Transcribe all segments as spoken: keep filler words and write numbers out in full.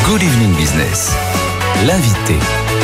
Good Evening Business, l'invité.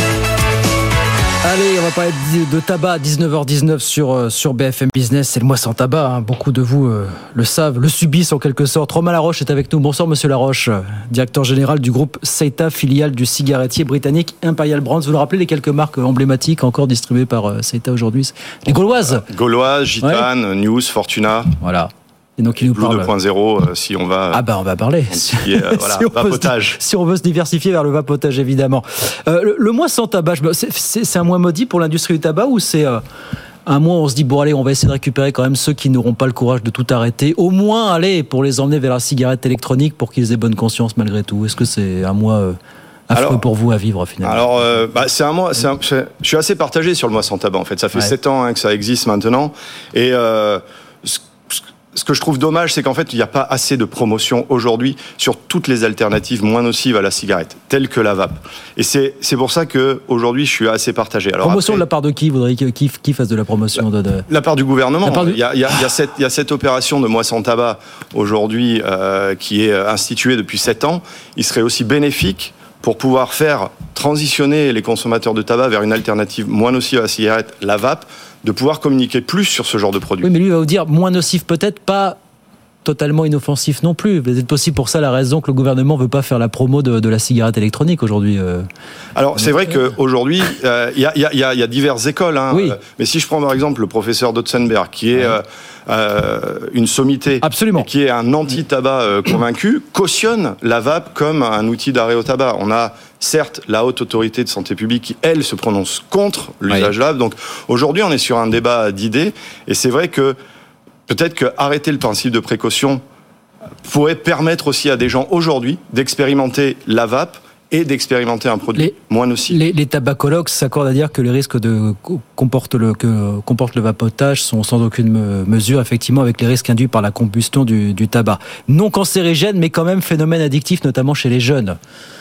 Allez, on va parler de tabac à dix-neuf heures dix-neuf sur, sur B F M Business. C'est le mois sans tabac, hein. Beaucoup de vous euh, le savent, le subissent en quelque sorte. Romain Laroche est avec nous. Bonsoir Monsieur Laroche, directeur général du groupe Seita, filiale du cigarettier britannique Imperial Brands. Vous nous rappelez les quelques marques emblématiques encore distribuées par euh, Seita aujourd'hui? Les Gauloises euh, Gauloise, Gitane, ouais. News, Fortuna. Voilà. Et donc, il nous Blue parle. deux point zéro, euh, si on va. Ah, bah, on va parler. Si, euh, voilà, si, on vapotage. Se, si on veut se diversifier vers le vapotage, évidemment. Euh, le, le mois sans tabac, c'est, c'est, c'est un mois maudit pour l'industrie du tabac ou c'est euh, un mois où on se dit, bon, allez, on va essayer de récupérer quand même ceux qui n'auront pas le courage de tout arrêter, au moins, allez, pour les emmener vers la cigarette électronique pour qu'ils aient bonne conscience malgré tout? Est-ce que c'est un mois euh, affreux alors, pour vous à vivre finalement? Alors, euh, bah, c'est un mois. C'est un, je suis assez partagé sur le mois sans tabac en fait. Ça fait ouais. sept ans hein, que ça existe maintenant. Et euh, ce, ce que je trouve dommage, c'est qu'en fait, il n'y a pas assez de promotion aujourd'hui sur toutes les alternatives moins nocives à la cigarette, telles que la vape. Et c'est, c'est pour ça qu'aujourd'hui, je suis assez partagé. Alors, promotion après, de la part de qui? Vous voudriez qui, qui, qui fasse de la promotion la, de, de... la part du gouvernement. Part du... Il, y a, il, y a, il, y a cette, il y a cette opération de mois sans tabac aujourd'hui euh, qui est instituée depuis sept ans. Il serait aussi bénéfique pour pouvoir faire transitionner les consommateurs de tabac vers une alternative moins nocive à la cigarette, la vape, de pouvoir communiquer plus sur ce genre de produit. Oui, mais lui va vous dire moins nocif peut-être, pas totalement inoffensif non plus. C'est aussi pour ça la raison que le gouvernement ne veut pas faire la promo de, de la cigarette électronique aujourd'hui. Euh... Alors c'est vrai qu'aujourd'hui, il euh, y, y, y, y a diverses écoles. Hein, oui. euh, mais si je prends par exemple le professeur Dotzenberg, qui est euh, euh, une sommité, absolument, qui est un anti-tabac euh, convaincu, cautionne la vape comme un outil d'arrêt au tabac. On a certes la haute autorité de santé publique qui, elle, se prononce contre l'usage de la vape. Donc aujourd'hui, on est sur un débat d'idées. Et c'est vrai que peut-être qu'arrêter le principe de précaution pourrait permettre aussi à des gens aujourd'hui d'expérimenter la vape et d'expérimenter un produit les, moins nocif. Les, les tabacologues s'accordent à dire que les risques de comporte le, que comporte le vapotage sont sans aucune mesure, effectivement, avec les risques induits par la combustion du, du tabac. Non cancérigène, mais quand même phénomène addictif, notamment chez les jeunes.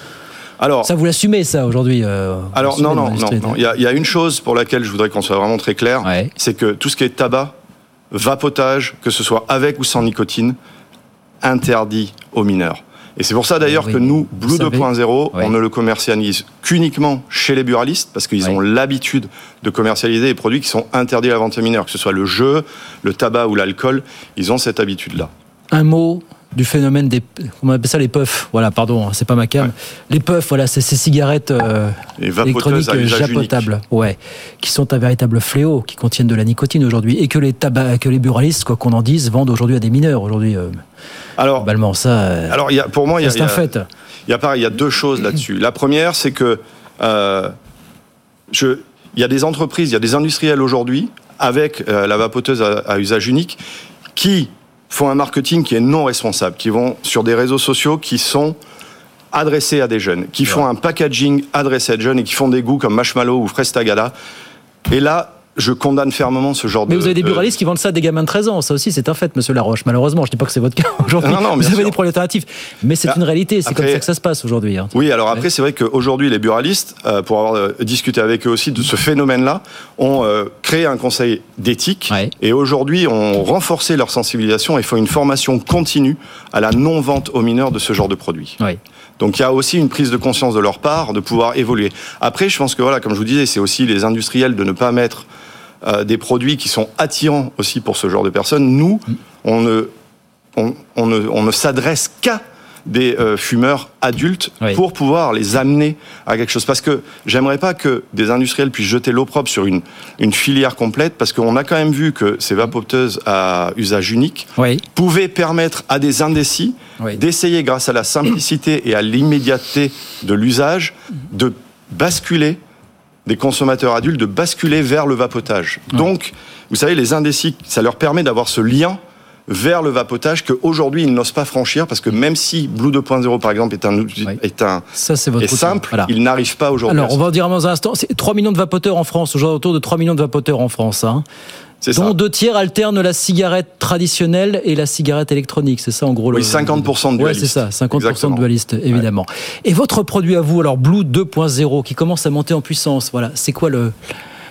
Alors, ça, vous l'assumez, ça, aujourd'hui euh, Alors, non, non, non, non. Il y a, il y a une chose pour laquelle je voudrais qu'on soit vraiment très clair, ouais. c'est que tout ce qui est tabac, vapotage, que ce soit avec ou sans nicotine, interdit aux mineurs. Et c'est pour ça d'ailleurs oui, que nous, Blue deux point zéro, oui. on ne le commercialise qu'uniquement chez les buralistes, parce qu'ils oui. ont l'habitude de commercialiser des produits qui sont interdits à la vente aux mineurs, que ce soit le jeu, le tabac ou l'alcool, ils ont cette habitude-là. Un mot du phénomène des, on appelle ça les puffs, voilà, pardon, c'est pas ma cam. Ouais. Les puffs, voilà, c'est ces cigarettes euh, électroniques japotables, ouais, qui sont un véritable fléau, qui contiennent de la nicotine aujourd'hui, et que les tabac, que les buralistes, quoi qu'on en dise, vendent aujourd'hui à des mineurs aujourd'hui. Euh, alors, globalement, ça. Euh, alors, il y a, pour moi, il y a, c'est un fait. Il y a pareil, il y a deux choses là-dessus. La première, c'est que euh, je, il y a des entreprises, il y a des industriels aujourd'hui avec euh, la vapoteuse à, à usage unique qui font un marketing qui est non responsable, qui vont sur des réseaux sociaux qui sont adressés à des jeunes, qui font un packaging adressé à des jeunes et qui font des goûts comme marshmallow ou fraise tagada. Et là, je condamne fermement ce genre mais de... Mais vous avez des buralistes euh... qui vendent ça à des gamins de treize ans, ça aussi c'est un fait, Monsieur Laroche. Malheureusement, je ne dis pas que c'est votre cas aujourd'hui, non, non, vous avez sûr. des produits alternatifs, mais c'est ah, une réalité, c'est après, comme ça que ça se passe aujourd'hui. Hein. Oui, alors après, ouais. c'est vrai qu'aujourd'hui, les buralistes, euh, pour avoir euh, discuté avec eux aussi de ce phénomène-là, ont euh, créé un conseil d'éthique, ouais. et aujourd'hui, ont renforcé leur sensibilisation et font une formation continue à la non-vente aux mineurs de ce genre de produits. Ouais. Donc il y a aussi une prise de conscience de leur part, de pouvoir évoluer. Après, je pense que, voilà, comme je vous disais, c'est aussi les industriels de ne pas mettre Euh, des produits qui sont attirants aussi pour ce genre de personnes. Nous, on ne, on, on ne, on ne s'adresse qu'à des euh, fumeurs adultes oui. pour pouvoir les amener à quelque chose. Parce que j'aimerais pas que des industriels puissent jeter l'opprobre sur une, une filière complète, parce qu'on a quand même vu que ces vapoteuses à usage unique oui. pouvaient permettre à des indécis oui. d'essayer, grâce à la simplicité et à l'immédiateté de l'usage, de basculer des consommateurs adultes de basculer vers le vapotage. Ouais. Donc, vous savez, les indécis, ça leur permet d'avoir ce lien vers le vapotage qu'aujourd'hui, ils n'osent pas franchir, parce que même si Blue deux point zéro, par exemple, est, un, ouais. est, un, ça, c'est votre est simple, voilà. ils n'arrivent pas aujourd'hui. Alors, on va en dire dans un instant, c'est trois millions de vapoteurs en France, aujourd'hui autour de trois millions de vapoteurs en France, hein. C'est dont ça. deux tiers alternent la cigarette traditionnelle et la cigarette électronique. C'est ça, en gros. Oui, le, cinquante pour cent de dualistes. Oui, c'est ça, cinquante pour cent Exactement. De dualistes, évidemment. Ouais. Et votre produit à vous, alors Blue deux point zéro, qui commence à monter en puissance, voilà, c'est quoi le,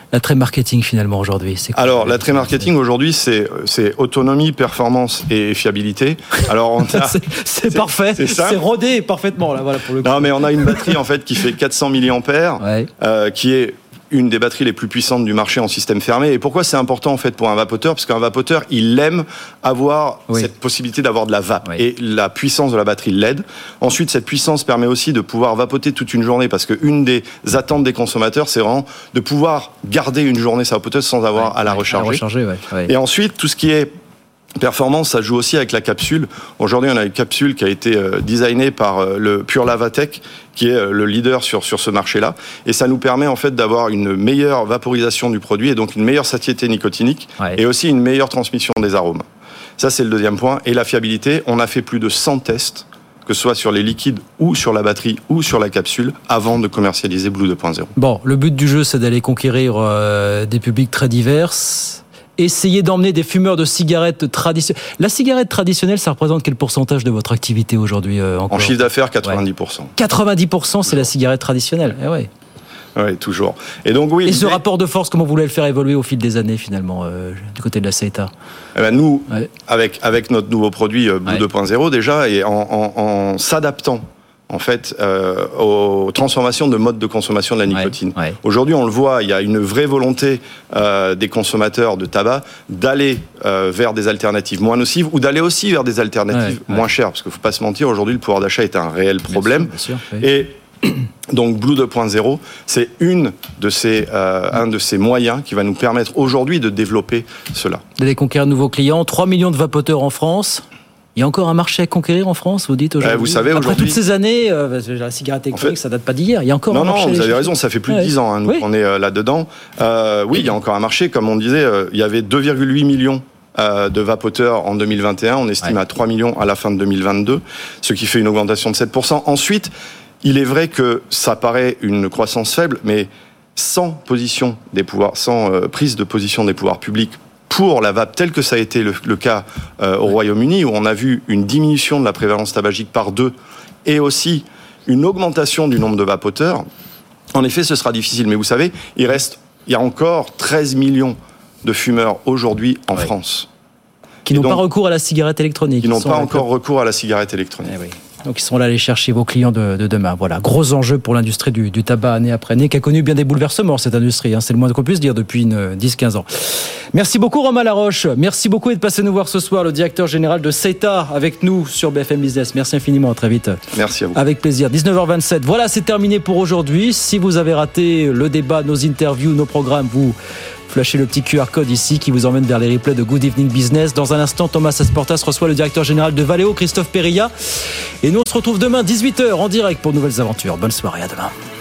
L'attrait marketing finalement aujourd'hui, c'est quoi? Alors l'attrait marketing aujourd'hui, c'est c'est autonomie, performance et fiabilité. Alors on a, c'est, c'est, c'est parfait, c'est, c'est rodé parfaitement là, voilà pour le coup. Non mais on a une batterie en fait qui fait quatre cents milliampères, ouais. euh, qui est une des batteries les plus puissantes du marché en système fermé. Et pourquoi c'est important en fait pour un vapoteur? Parce qu'un vapoteur, il aime avoir oui. cette possibilité d'avoir de la vape. Oui. Et la puissance de la batterie l'aide. Ensuite, cette puissance permet aussi de pouvoir vapoter toute une journée, parce qu'une des attentes des consommateurs, c'est vraiment de pouvoir garder une journée sa vapoteuse sans avoir ouais, à la ouais, recharger. À recharger ouais, ouais. Et ensuite, tout ce qui est performance, ça joue aussi avec la capsule. Aujourd'hui, on a une capsule qui a été euh, designée par euh, le Pure Lavatech, qui est euh, le leader sur sur ce marché-là, et ça nous permet en fait d'avoir une meilleure vaporisation du produit et donc une meilleure satiété nicotinique ouais. et aussi une meilleure transmission des arômes. Ça, c'est le deuxième point. Et la fiabilité, on a fait plus de cent tests, que ce soit sur les liquides ou sur la batterie ou sur la capsule, avant de commercialiser Blue deux point zéro. Bon, le but du jeu, c'est d'aller conquérir euh, des publics très divers. Essayer d'emmener des fumeurs de cigarettes traditionnelles. La cigarette traditionnelle, ça représente quel pourcentage de votre activité aujourd'hui euh, encore ? En chiffre d'affaires, quatre-vingt-dix pour cent. Ouais. quatre-vingt-dix pour cent, c'est la cigarette traditionnelle. Eh ouais. Oui, toujours. Et donc oui. Et ce rapport de force, comment vous voulez le faire évoluer au fil des années finalement euh, du côté de la Seita ? Eh ben nous, ouais. avec avec notre nouveau produit euh, Blue ouais. deux point zéro déjà, et en, en, en s'adaptant en fait, euh, aux transformations de mode de consommation de la nicotine. Ouais, ouais. Aujourd'hui, on le voit, il y a une vraie volonté euh, des consommateurs de tabac d'aller euh, vers des alternatives moins nocives ou d'aller aussi vers des alternatives ouais, moins ouais. chères, parce qu'il ne faut pas se mentir, aujourd'hui, le pouvoir d'achat est un réel problème. Bien sûr, bien sûr, oui. Et donc Blue deux point zéro, c'est une de ces, euh, un de ces moyens qui va nous permettre aujourd'hui de développer cela. D'aller conquérir de nouveaux clients, trois millions de vapoteurs en France. Il y a encore un marché à conquérir en France, vous dites aujourd'hui ? euh, Vous savez, après aujourd'hui... toutes ces années, euh, la cigarette électronique, en fait, ça date pas d'hier. Il y a encore non, un marché. Non, non, vous avez raison, ça fait plus de dix ouais. ans. Hein, nous, oui. on est euh, là-dedans. Euh, oui, il y a encore un marché. Comme on disait, euh, il y avait deux virgule huit millions euh, de vapoteurs en deux mille vingt et un. On estime ouais. à trois millions à la fin de deux mille vingt-deux, ce qui fait une augmentation de sept pour cent. Ensuite, il est vrai que ça paraît une croissance faible, mais sans position des pouvoirs, sans euh, prise de position des pouvoirs publics pour la vape, tel que ça a été le, le cas euh, au Royaume-Uni, où on a vu une diminution de la prévalence tabagique par deux, et aussi une augmentation du nombre de vapoteurs, en effet, ce sera difficile. Mais vous savez, il reste, il y a encore treize millions de fumeurs aujourd'hui en ouais. France. Qui et n'ont donc, pas recours à la cigarette électronique. Qui n'ont pas encore peu... recours à la cigarette électronique. Eh oui. Donc ils sont là à aller chercher vos clients de, de demain. Voilà, gros enjeu pour l'industrie du, du tabac année après année, qui a connu bien des bouleversements, cette industrie. Hein, c'est le moins qu'on puisse dire depuis une dix à quinze ans. Merci beaucoup Romain Laroche. Merci beaucoup d'être passé nous voir ce soir, le directeur général de Seita, avec nous sur B F M Business. Merci infiniment, à très vite. Merci à vous. Avec plaisir. dix-neuf heures vingt-sept. Voilà, c'est terminé pour aujourd'hui. Si vous avez raté le débat, nos interviews, nos programmes, vous flashez le petit Q R code ici qui vous emmène vers les replays de Good Evening Business. Dans un instant, Thomas Asportas reçoit le directeur général de Valeo, Christophe Perilla. Et nous, on se retrouve demain, dix-huit heures, en direct pour de nouvelles aventures. Bonne soirée, à demain.